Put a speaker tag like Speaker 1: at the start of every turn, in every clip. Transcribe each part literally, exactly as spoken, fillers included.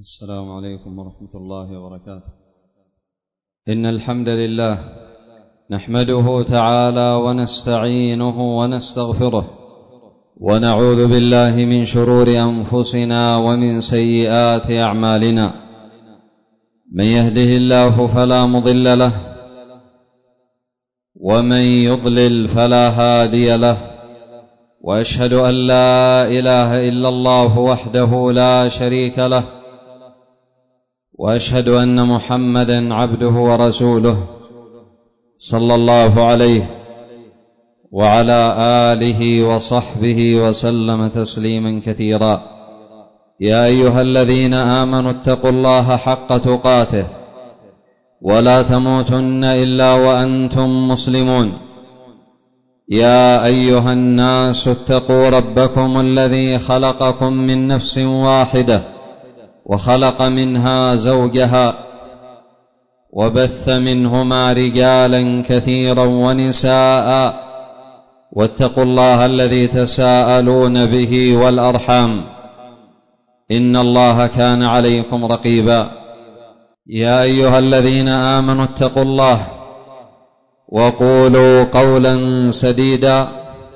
Speaker 1: السلام عليكم ورحمة الله وبركاته. إن الحمد لله نحمده تعالى ونستعينه ونستغفره، ونعوذ بالله من شرور أنفسنا ومن سيئات أعمالنا. من يهده الله فلا مضل له، ومن يضلل فلا هادي له، وأشهد أن لا إله إلا الله وحده لا شريك له، وأشهد أن محمدًا عبده ورسوله صلى الله عليه وعلى آله وصحبه وسلم تسليمًا كثيرًا. يا أيها الذين آمنوا اتقوا الله حق تقاته ولا تموتن إلا وأنتم مسلمون. يا أيها الناس اتقوا ربكم الذي خلقكم من نفس واحدة وخلق منها زوجها، وبث منهما رجالا كثيرا ونساء، واتقوا الله الذي تساءلون به والأرحام، إن الله كان عليكم رقيبا. يا أيها الذين آمنوا اتقوا الله وقولوا قولا سديدا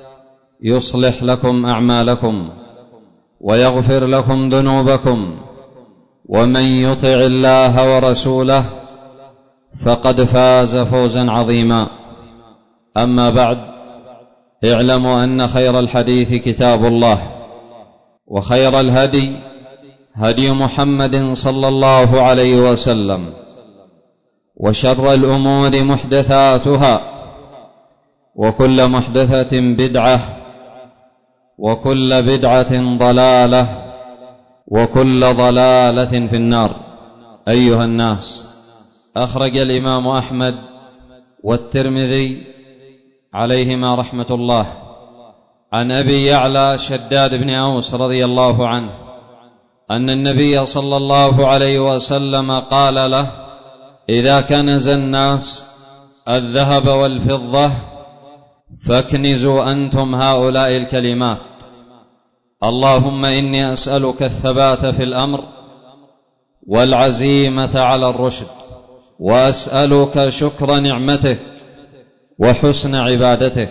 Speaker 1: يصلح لكم أعمالكم ويغفر لكم ذنوبكم، ومن يطع الله ورسوله فقد فاز فوزا عظيما. أما بعد، اعلموا أن خير الحديث كتاب الله، وخير الهدي هدي محمد صلى الله عليه وسلم، وشر الأمور محدثاتها، وكل محدثة بدعة، وكل بدعة ضلالة، وكل ضلالة في النار. أيها الناس، أخرج الإمام أحمد والترمذي عليهما رحمة الله عن أبي يعلى شداد بن أوس رضي الله عنه أن النبي صلى الله عليه وسلم قال له: إذا كنز الناس الذهب والفضة فاكنزوا أنتم هؤلاء الكلمات: اللهم إني أسألك الثبات في الأمر والعزيمة على الرشد، وأسألك شكر نعمتك وحسن عبادتك،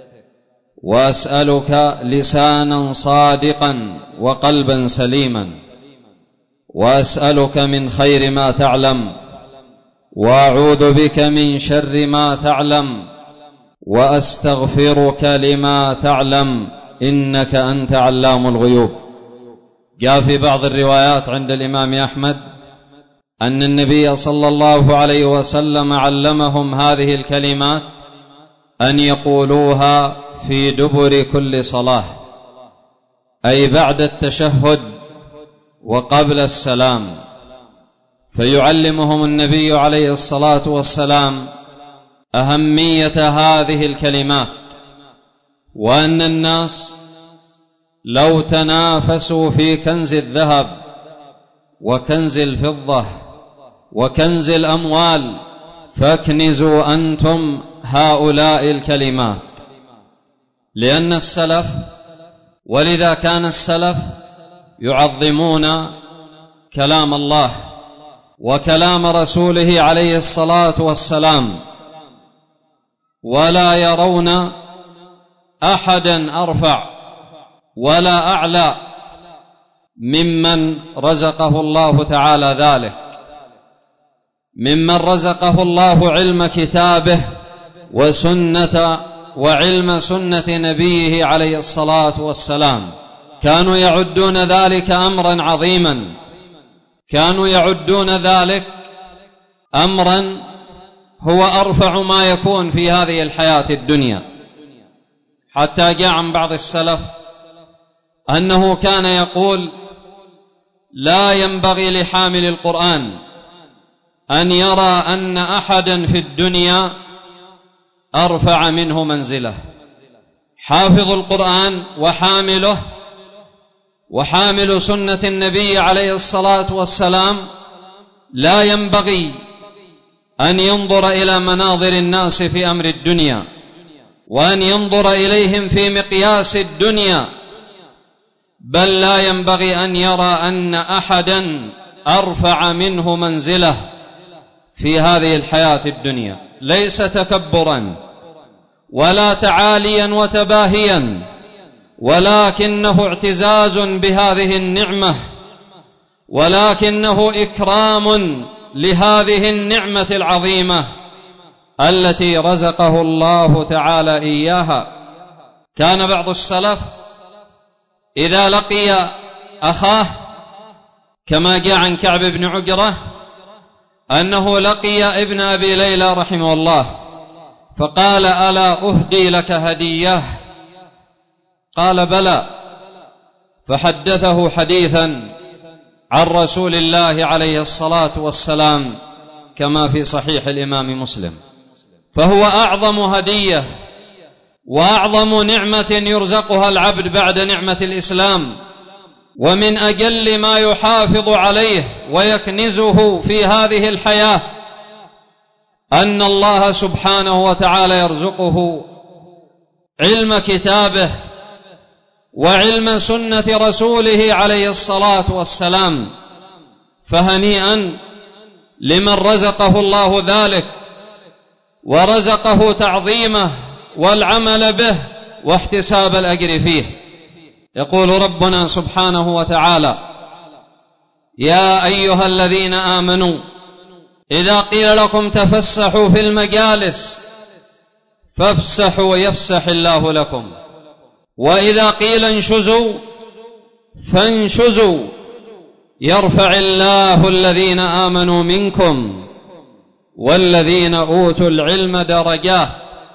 Speaker 1: وأسألك لسانا صادقا وقلبا سليما، وأسألك من خير ما تعلم، وأعوذ بك من شر ما تعلم، وأستغفرك لما تعلم، إنك أنت علام الغيوب. جاء في بعض الروايات عند الإمام أحمد أن النبي صلى الله عليه وسلم علمهم هذه الكلمات أن يقولوها في دبر كل صلاة، أي بعد التشهد وقبل السلام. فيعلمهم النبي عليه الصلاة والسلام أهمية هذه الكلمات، وأن الناس لو تنافسوا في كنز الذهب وكنز الفضة وكنز الأموال فاكنزوا أنتم هؤلاء الكلمات. لأن السلف، ولذا كان السلف يعظمون كلام الله وكلام رسوله عليه الصلاة والسلام، ولا يرون أحدا أرفع ولا أعلى ممن رزقه الله تعالى ذلك، ممن رزقه الله علم كتابه وسنة وعلم سنة نبيه عليه الصلاة والسلام. كانوا يعدون ذلك أمرا عظيما، كانوا يعدون ذلك أمرا هو أرفع ما يكون في هذه الحياة الدنيا. حتى جاء عن بعض السلف أنه كان يقول: لا ينبغي لحامل القرآن أن يرى أن أحدا في الدنيا أرفع منه منزله. حافظ القرآن وحامله وحامل سنة النبي عليه الصلاة والسلام لا ينبغي أن ينظر إلى مناظر الناس في أمر الدنيا، وأن ينظر إليهم في مقياس الدنيا، بل لا ينبغي أن يرى أن أحدا أرفع منه منزلة في هذه الحياة الدنيا، ليس تكبرا ولا تعاليا وتباهيا، ولكنه اعتزاز بهذه النعمة، ولكنه إكرام لهذه النعمة العظيمة التي رزقه الله تعالى إياها. كان بعض السلف إذا لقي أخاه، كما جاء عن كعب بن عجرة أنه لقي ابن أبي ليلى رحمه الله فقال: ألا أهدي لك هدية؟ قال: بلى. فحدثه حديثا عن رسول الله عليه الصلاة والسلام كما في صحيح الإمام مسلم. فهو أعظم هدية وأعظم نعمة يرزقها العبد بعد نعمة الإسلام، ومن أجل ما يحافظ عليه ويكنزه في هذه الحياة أن الله سبحانه وتعالى يرزقه علم كتابه وعلم سنة رسوله عليه الصلاة والسلام. فهنيئا لمن رزقه الله ذلك ورزقه تعظيمه والعمل به واحتساب الأجر فيه. يقول ربنا سبحانه وتعالى: يا أيها الذين آمنوا إذا قيل لكم تفسحوا في المجالس فافسحوا يفسح الله لكم، وإذا قيل انشزوا فانشزوا يرفع الله الذين آمنوا منكم والذين أوتوا العلم درجات.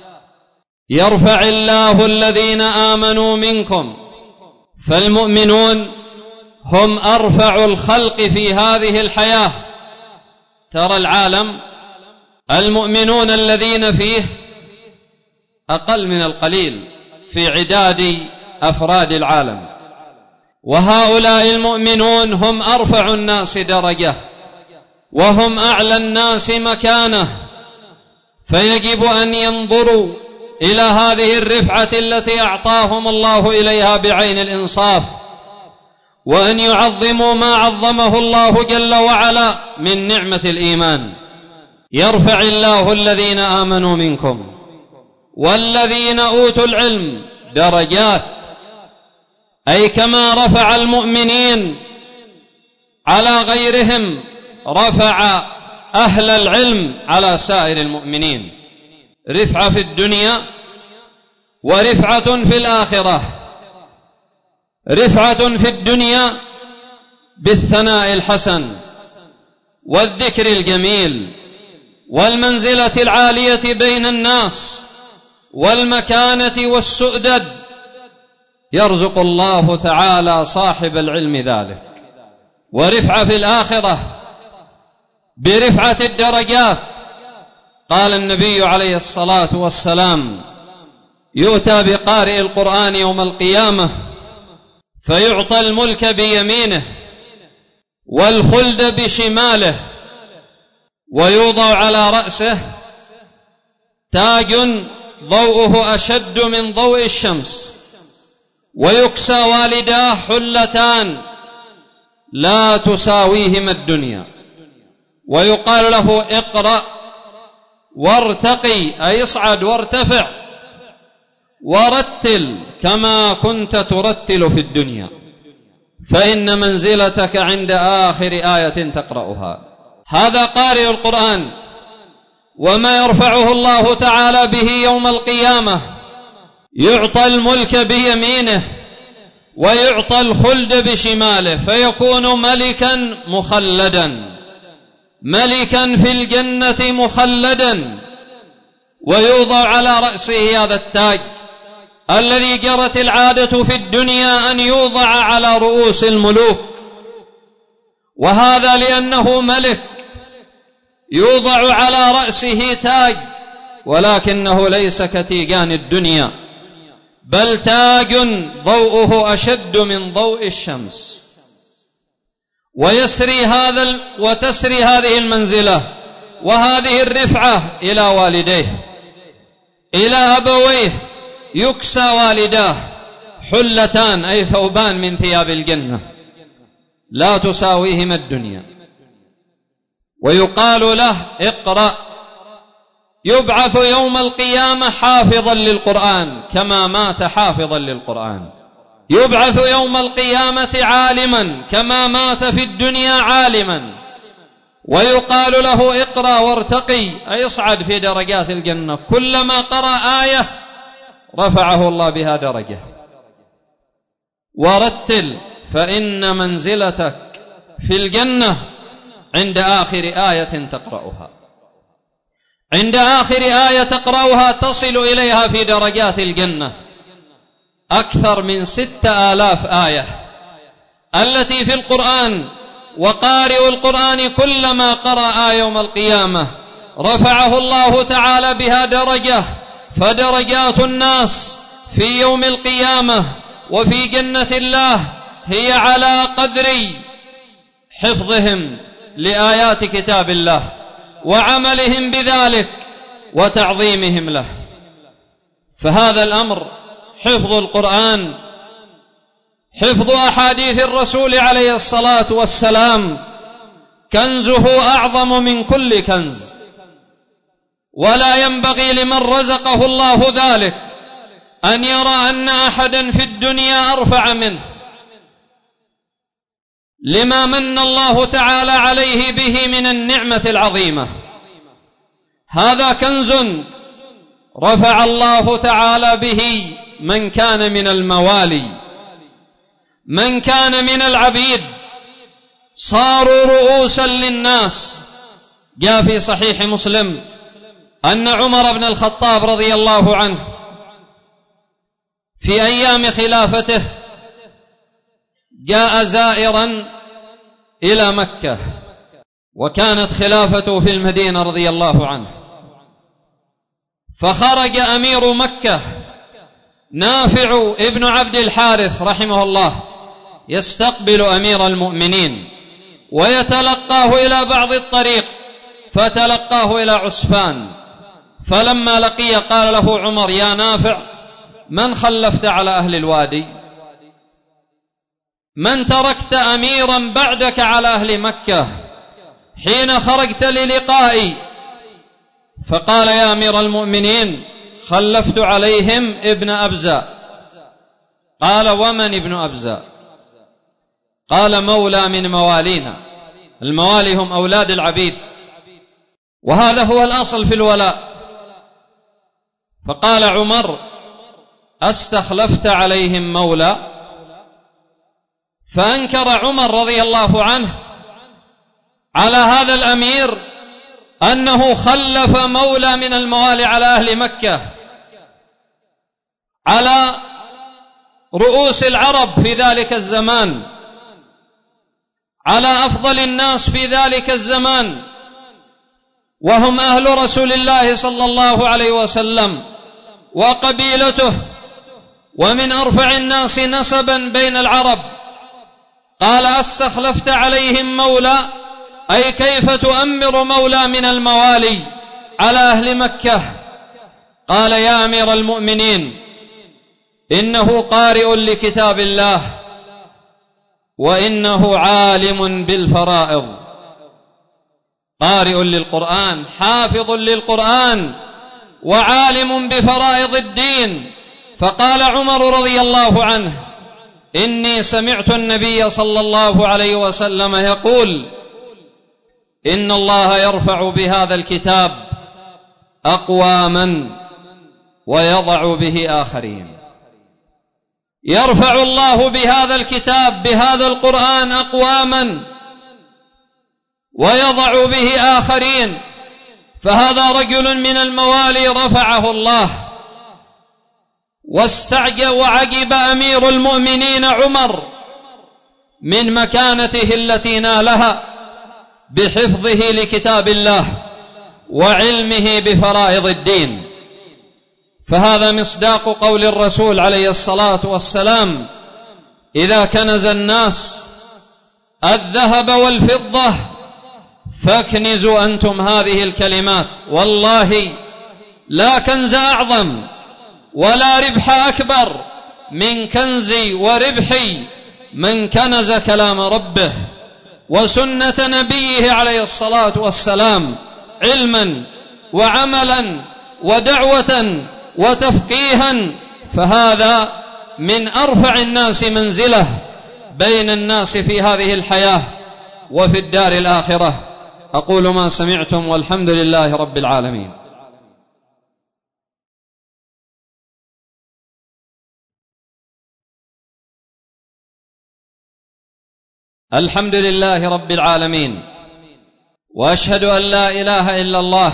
Speaker 1: يرفع الله الذين آمنوا منكم، فالمؤمنون هم أرفع الخلق في هذه الحياة. ترى العالم المؤمنون الذين فيه أقل من القليل في عداد أفراد العالم، وهؤلاء المؤمنون هم أرفع الناس درجة وهم أعلى الناس مكانة، فيجب أن ينظروا إلى هذه الرفعة التي أعطاهم الله إليها بعين الإنصاف، وأن يعظموا ما عظمه الله جل وعلا من نعمة الإيمان. يرفع الله الذين آمنوا منكم والذين أوتوا العلم درجات، أي كما رفع المؤمنين على غيرهم رفع أهل العلم على سائر المؤمنين، رفعة في الدنيا ورفعة في الآخرة. رفعة في الدنيا بالثناء الحسن والذكر الجميل والمنزلة العالية بين الناس والمكانة والسؤدد، يرزق الله تعالى صاحب العلم ذلك. ورفعة في الآخرة برفعة الدرجات. قال النبي عليه الصلاة والسلام: يؤتى بقارئ القرآن يوم القيامة فيعطى الملك بيمينه والخلد بشماله، ويوضع على رأسه تاج ضوءه أشد من ضوء الشمس، ويكسى والداه حلتان لا تساويهما الدنيا، ويقال له: اقرأ وارتقي، أي اصعد وارتفع ورتل كما كنت ترتل في الدنيا، فإن منزلتك عند آخر آية تقرأها. هذا قارئ القرآن، وما يرفعه الله تعالى به يوم القيامة يعطى الملك بيمينه ويعطى الخلد بشماله، فيكون ملكا مخلدا، ملكا في الجنة مخلدا، ويوضع على رأسه هذا التاج الذي جرت العادة في الدنيا أن يوضع على رؤوس الملوك، وهذا لأنه ملك يوضع على رأسه تاج، ولكنه ليس كتيجان الدنيا، بل تاج ضوءه أشد من ضوء الشمس. ويسري هذا وتسري هذه المنزلة وهذه الرفعة إلى والديه، إلى أبويه، يكسى والداه حلتان، أي ثوبان من ثياب الجنة لا تساويهما الدنيا. ويقال له اقرأ، يبعث يوم القيامة حافظا للقرآن كما مات حافظا للقرآن، يبعث يوم القيامة عالما كما مات في الدنيا عالما، ويقال له اقرأ وارتقي، أي اصعد في درجات الجنة، كلما قرأ آية رفعه الله بها درجة. ورتل فإن منزلتك في الجنة عند آخر آية تقرأها، عند آخر آية تقرأها تصل إليها في درجات الجنة أكثر من ستة آلاف آية التي في القرآن. وقارئ القرآن كلما قرأ يوم القيامة رفعه الله تعالى بها درجة، فدرجات الناس في يوم القيامة وفي جنة الله هي على قدر حفظهم لآيات كتاب الله وعملهم بذلك وتعظيمهم له. فهذا الأمر، حفظ القرآن، حفظ أحاديث الرسول عليه الصلاة والسلام، كنزه أعظم من كل كنز، ولا ينبغي لمن رزقه الله ذلك أن يرى أن أحدا في الدنيا أرفع منه، لما من الله تعالى عليه به من النعمة العظيمة. هذا كنز رفع الله تعالى به من كان من الموالي، من كان من العبيد، صاروا رؤوسا للناس. جاء في صحيح مسلم أن عمر بن الخطاب رضي الله عنه في أيام خلافته جاء زائرا إلى مكة، وكانت خلافته في المدينة رضي الله عنه، فخرج أمير مكة نافع ابن عبد الحارث رحمه الله يستقبل أمير المؤمنين ويتلقاه إلى بعض الطريق، فتلقاه إلى عسفان، فلما لقي قال له عمر: يا نافع، من خلفت على أهل الوادي؟ من تركت أميرا بعدك على أهل مكة حين خرجت للقائي؟ فقال: يا أمير المؤمنين، خلفت عليهم ابن أبزة. قال: ومن ابن أبزة؟ قال: مولى من موالينا. الموالي هم أولاد العبيد، وهذا هو الأصل في الولاء. فقال عمر: أستخلفت عليهم مولى؟ فأنكر عمر رضي الله عنه على هذا الأمير أنه خلف مولى من الموالي على أهل مكة، على رؤوس العرب في ذلك الزمان، على أفضل الناس في ذلك الزمان، وهم أهل رسول الله صلى الله عليه وسلم وقبيلته، ومن أرفع الناس نسبا بين العرب. قال: أستخلفت عليهم مولى، أي كيف تؤمر مولى من الموالي على أهل مكة؟ قال: يا أمير المؤمنين، إنه قارئ لكتاب الله، وإنه عالم بالفرائض، قارئ للقرآن، حافظ للقرآن، وعالم بفرائض الدين. فقال عمر رضي الله عنه: إني سمعت النبي صلى الله عليه وسلم يقول: إن الله يرفع بهذا الكتاب أقواما ويضع به آخرين. يرفع الله بهذا الكتاب، بهذا القرآن، أقواما ويضع به آخرين. فهذا رجل من الموالي رفعه الله، واستعجب وعجب أمير المؤمنين عمر من مكانته التي نالها بحفظه لكتاب الله وعلمه بفرائض الدين. فهذا مصداق قول الرسول عليه الصلاة والسلام: إذا كنز الناس الذهب والفضة فاكنزوا أنتم هذه الكلمات. والله لا كنز أعظم ولا ربح أكبر من كنز وربح من كنز كلام ربه وسنة نبيه عليه الصلاة والسلام علما وعملا ودعوة وتفقيها، فهذا من أرفع الناس منزلة بين الناس في هذه الحياة وفي الدار الآخرة. أقول ما سمعتم والحمد لله رب العالمين. الحمد لله رب العالمين، وأشهد أن لا إله إلا الله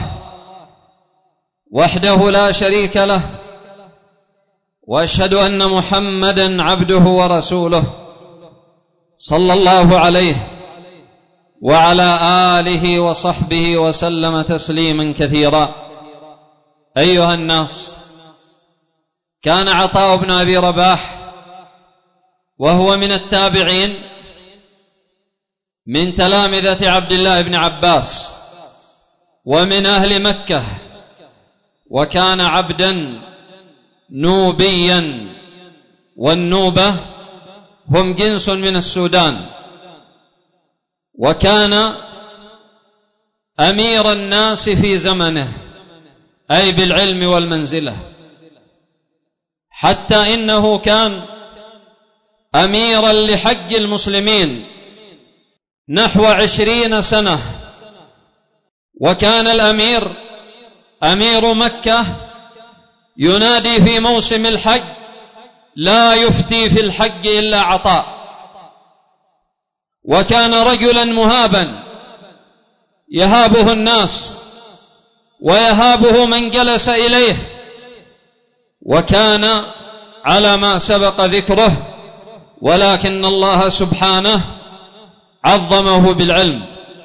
Speaker 1: وحده لا شريك له، وأشهد أن محمدا عبده ورسوله صلى الله عليه وعلى آله وصحبه وسلم تسليما كثيرا. أيها الناس، كان عطاء بن أبي رباح وهو من التابعين من تلامذة عبد الله بن عباس ومن أهل مكة، وكان عبدا نوبيا، والنوبة هم جنس من السودان، وكان أمير الناس في زمنه، أي بالعلم والمنزلة، حتى إنه كان أميرا لحج المسلمين نحو عشرين سنة. وكان الأمير أمير مكة ينادي في موسم الحج: لا يفتي في الحج إلا عطاء. وكان رجلا مهابا يهابه الناس ويهابه من جلس إليه، وكان على ما سبق ذكره، ولكن الله سبحانه عظمه بالعلم،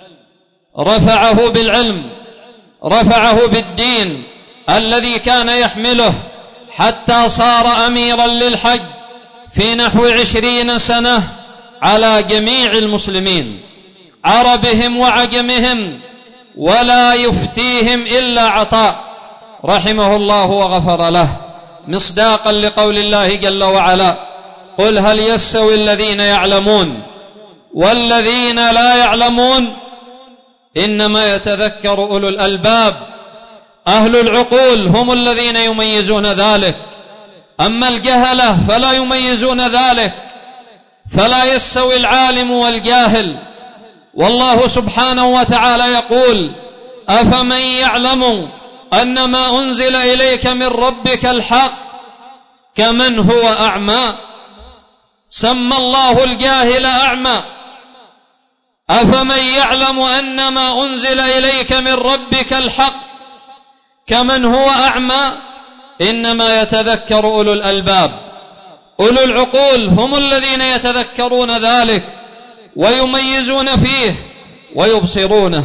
Speaker 1: رفعه بالعلم، رفعه بالدين الذي كان يحمله، حتى صار أميرا للحج في نحو عشرين سنة على جميع المسلمين عربهم وعجمهم، ولا يفتيهم إلا عطاء رحمه الله وغفر له، مصداقا لقول الله جل وعلا: قل هل يستوي الذين يعلمون والذين لا يعلمون إنما يتذكر أولو الألباب. أهل العقول هم الذين يميزون ذلك، أما الجهلة فلا يميزون ذلك، فلا يستوي العالم والجاهل. والله سبحانه وتعالى يقول: أفمن يعلم أن ما أنزل إليك من ربك الحق كمن هو أعمى. سمى الله الجاهل أعمى. أفمن يعلم أن ما أنزل إليك من ربك الحق كمن هو أعمى إنما يتذكر أولو الألباب. أولو العقول هم الذين يتذكرون ذلك ويميزون فيه ويبصرونه.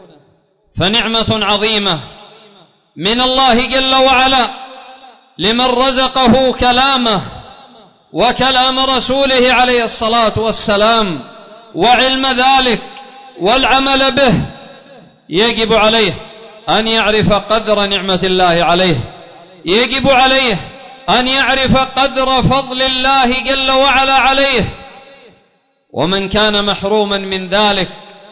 Speaker 1: فنعمة عظيمة من الله جل وعلا لمن رزقه كلامه وكلام رسوله عليه الصلاة والسلام وعلم ذلك والعمل به. يجب عليه أن يعرف قدر نعمة الله عليه، يجب عليه أن يعرف قدر فضل الله جل وعلا عليه. ومن كان محروما من ذلك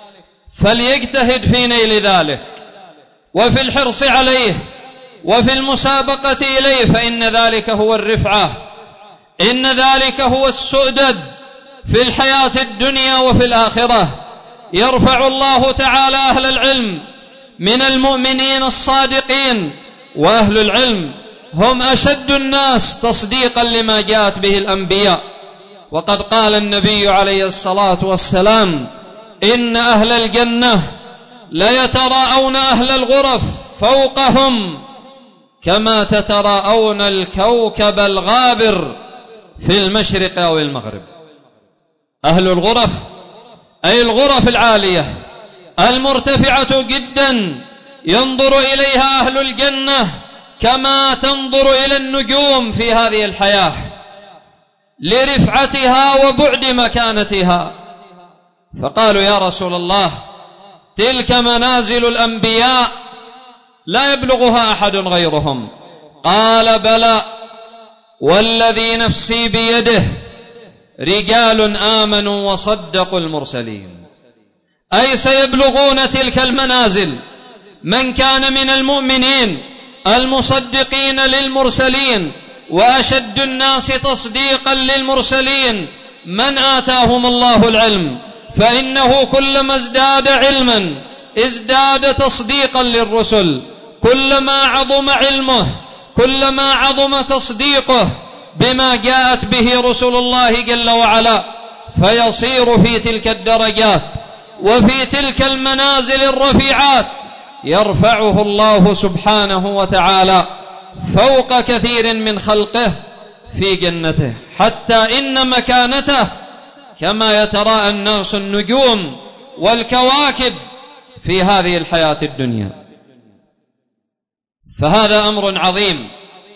Speaker 1: فليجتهد في نيل ذلك وفي الحرص عليه وفي المسابقة إليه، فإن ذلك هو الرفعة، إن ذلك هو السؤدد في الحياة الدنيا وفي الآخرة. يرفع الله تعالى أهل العلم من المؤمنين الصادقين، وأهل العلم هم أشد الناس تصديقا لما جاءت به الأنبياء. وقد قال النبي عليه الصلاة والسلام: إن أهل الجنة ليتراءون أهل الغرف فوقهم كما تتراءون الكوكب الغابر في المشرق أو المغرب. أهل الغرف أي الغرف العالية المرتفعة جدا ينظر إليها أهل الجنة كما تنظر إلى النجوم في هذه الحياة، لرفعتها وبعد مكانتها. فقالوا: يا رسول الله، تلك منازل الأنبياء لا يبلغها أحد غيرهم. قال: بلى، والذي نفسي بيده رجال آمنوا وصدقوا المرسلين. أي سيبلغون تلك المنازل من كان من المؤمنين المصدقين للمرسلين، وأشد الناس تصديقا للمرسلين من آتاهم الله العلم، فإنه كلما ازداد علما ازداد تصديقا للرسل، كلما عظم علمه كلما عظم تصديقه بما جاءت به رسل الله جل وعلا، فيصير في تلك الدرجات وفي تلك المنازل الرفيعات يرفعه الله سبحانه وتعالى فوق كثير من خلقه في جنته، حتى إن مكانته كما يتراءى الناس النجوم والكواكب في هذه الحياة الدنيا. فهذا أمر عظيم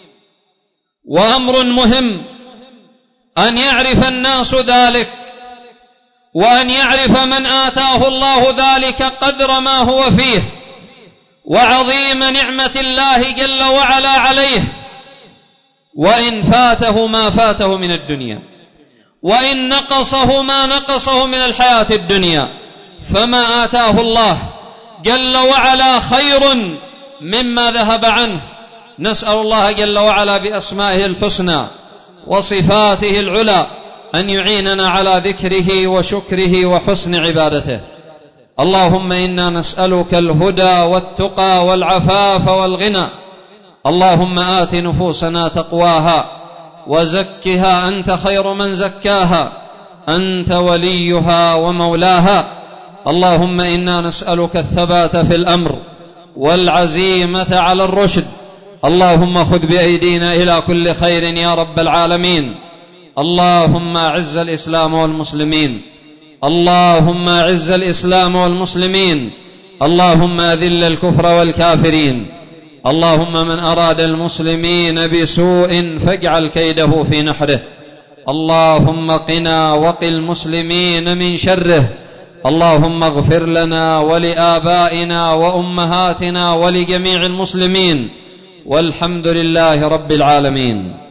Speaker 1: وأمر مهم أن يعرف الناس ذلك، وأن يعرف من آتاه الله ذلك قدر ما هو فيه، وعظيم نعمة الله جل وعلا عليه، وإن فاته ما فاته من الدنيا، وإن نقصه ما نقصه من الحياة الدنيا، فما آتاه الله جل وعلا خير مما ذهب عنه. نسأل الله جل وعلا بأسمائه الحسنى وصفاته العلى أن يعيننا على ذكره وشكره وحسن عبادته. اللهم إنا نسألك الهدى والتقى والعفاف والغنى. اللهم آت نفوسنا تقواها وزكها أنت خير من زكاها، أنت وليها ومولاها. اللهم إنا نسألك الثبات في الأمر والعزيمة على الرشد. اللهم خذ بأيدينا إلى كل خير يا رب العالمين. اللهم أعز الإسلام والمسلمين، اللهم أعز الإسلام والمسلمين، اللهم أذل الكفر والكافرين. اللهم من أراد المسلمين بسوء فاجعل كيده في نحره. اللهم قنا وقِ المسلمين من شره. اللهم اغفر لنا ولآبائنا وأمهاتنا ولجميع المسلمين، والحمد لله رب العالمين.